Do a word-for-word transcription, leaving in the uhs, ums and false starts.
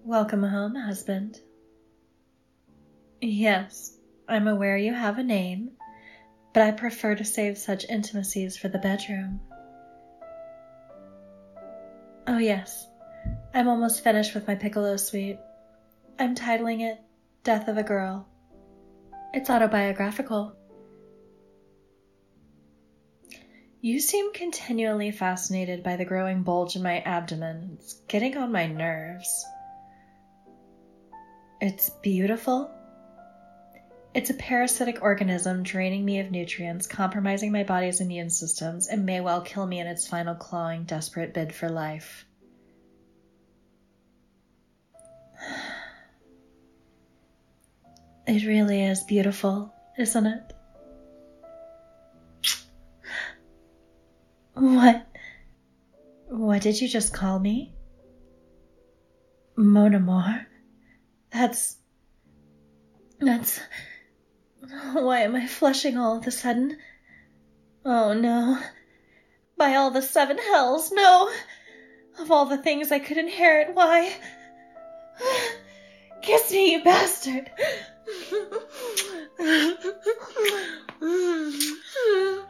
Welcome home, husband. Yes, I'm aware you have a name, but I prefer to save such intimacies for the bedroom. Oh yes, I'm almost finished with my Piccolo suite. I'm titling it Death of a Girl. It's autobiographical. You seem continually fascinated by the growing bulge in my abdomen. It's getting on my nerves. It's beautiful. It's a parasitic organism draining me of nutrients, compromising my body's immune systems, and may well kill me in its final clawing, desperate bid for life. It really is beautiful, isn't it? What? What did you just call me? Mon amour? That's... That's... Why am I flushing all of a sudden? Oh no. By all the seven hells, no! Of all the things I could inherit, why... Kiss me, you bastard!